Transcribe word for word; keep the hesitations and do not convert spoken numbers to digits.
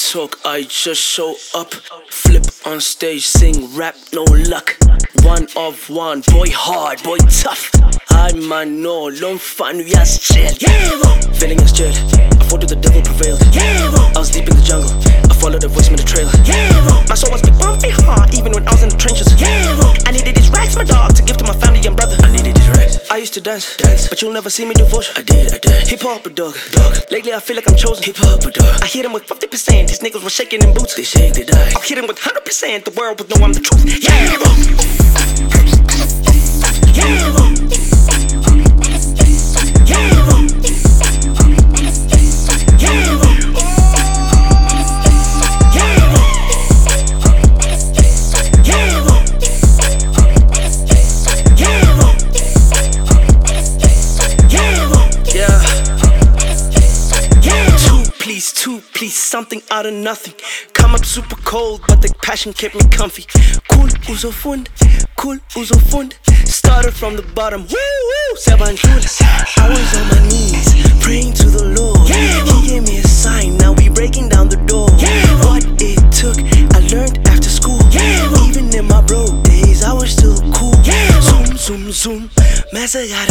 talk, I just show up. Flip on stage, sing, rap, no luck. One of one, boy hard, boy tough. I man no, long fun, we are chill. Feeling as jail, I fought to the devil prevailed. I was deep in the jungle, I followed the voice, made a trail. My soul was big, bumpy hard, even when I was in the trenches. I needed these racks, my dog, to give to my family and brother. I needed these racks. I used to dance, dance, but you'll never see me do voice. I did, I did. Hip hop, a dog, dog. Lately I feel like I'm chosen. Hip hop, a dog. I hit them with fifty percent. These niggas were shaking in boots. They shake, they die. I'll hit them with one hundred percent. The world would know I'm the truth. Yeah, Two, please, something out of nothing. Come up super cold, but the passion kept me comfy. Cool, uzofund, cool, uzofund. Started from the bottom, woo woo, sebanjula. I was on my knees, praying to the Lord. He gave me a sign, now we breaking down the door. What it took, I learned after school. Even in my broke days, I was still cool. Zoom, zoom, zoom, Master got